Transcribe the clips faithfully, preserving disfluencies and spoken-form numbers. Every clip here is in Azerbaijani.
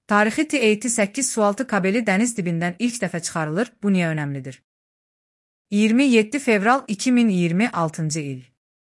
Tarixi T altı səkkiz sualtı kabeli dəniz dibindən ilk dəfə çıxarılır. Bu niyə önəmlidir? iyirmi yeddi fevral iki min iyirmi altıncı il.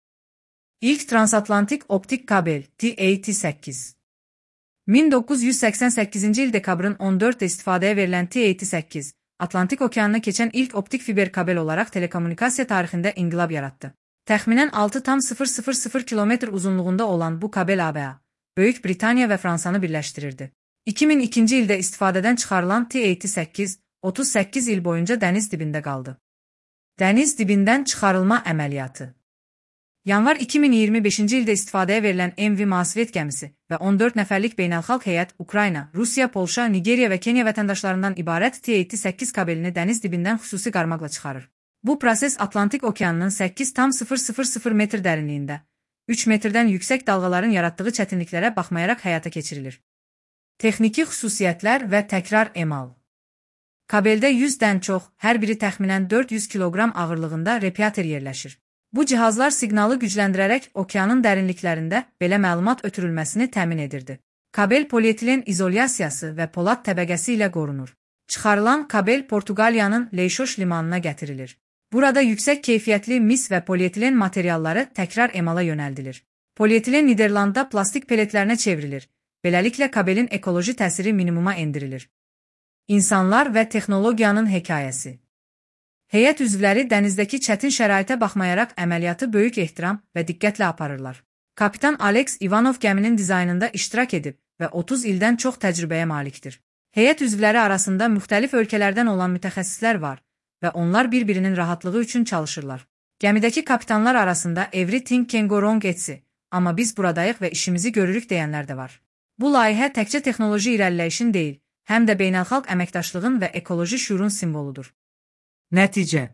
İlk transatlantik optik kabel T altı səkkiz. min doqquz yüz səksən səkkizinci il dekabrın on dördündə istifadəyə verilən T altı səkkiz, Atlantik okeanını keçən ilk optik fiber kabel olaraq telekommunikasiya tarixində inqilab yaratdı. Təxminən altı tam sıfır sıfır sıfır kilometr uzunluğunda olan bu kabel A B A, Böyük Britaniya və Fransanı birləşdirirdi. iki min ikinci ildə istifadədən çıxarılan T altı səkkiz, otuz səkkiz il boyunca dəniz dibində qaldı. Dəniz dibindən çıxarılma əməliyyatı. Yanvar iki min iyirmi beşinci ildə istifadəyə verilən M V Moskvit gəmisi və on dörd nəfərlik beynəlxalq heyət Ukrayna, Rusiya, Polşa, Nigeriya və Kenya vətəndaşlarından ibarət T altı səkkiz kabelini dəniz dibindən xüsusi qarmaqla çıxarır. Bu proses Atlantik okeanının səkkiz tam sıfır sıfır sıfır metr dərinliyində, üç metrdən yüksək dalğaların yaratdığı çətinliklərə baxmayaraq həyata keçirilir. Texniki xüsusiyyətlər və təkrar emal. Kabeldə yüzdən çox, hər biri təxminən dörd yüz kiloqram ağırlığında radiator yerləşir. Bu cihazlar siqnalı gücləndirərək okeanın dərinliklərində belə məlumat ötürülməsini təmin edirdi. Kabel polietilen izolyasiyası və polad təbəqəsi ilə qorunur. Çıxarılan kabel Portuqaliyanın Leixões limanına gətirilir. Burada yüksək keyfiyyətli mis və polietilen materialları təkrar emala yönəldilir. Polietilen Niderlandda plastik peletlərinə çevrilir. Beləliklə kabelin ekoloji təsiri minimuma endirilir. İnsanlar və texnologiyanın hekayəsi. Heyət üzvləri dənizdəki çətin şəraitə baxmayaraq əməliyyatı böyük ehtiram və diqqətlə aparırlar. Kapitan Alex Ivanov gəminin dizaynında iştirak edib və otuz ildən çox təcrübəyə malikdir. Heyət üzvləri arasında müxtəlif ölkələrdən olan mütəxəssislər var və onlar bir-birinin rahatlığı üçün çalışırlar. Gəmidəki kapitanlar arasında Every Think Can Go Wrong etsi, amma biz buradayıq və işimizi görürük deyənlər də var. Bu layihə təkcə texnoloji irəliləyişin deyil, həm də beynəlxalq əməkdaşlığın və ekoloji şüurun simvoludur. Nəticə.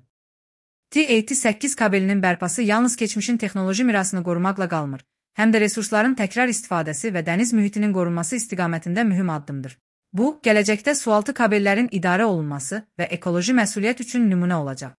T altı səkkiz kabelinin bərpası yalnız keçmişin texnoloji mirasını qorumaqla qalmır, həm də resursların təkrar istifadəsi və dəniz mühitinin qorunması istiqamətində mühüm addımdır. Bu, gələcəkdə sualtı kabellərin idarə olunması və ekoloji məsuliyyət üçün nümunə olacaq.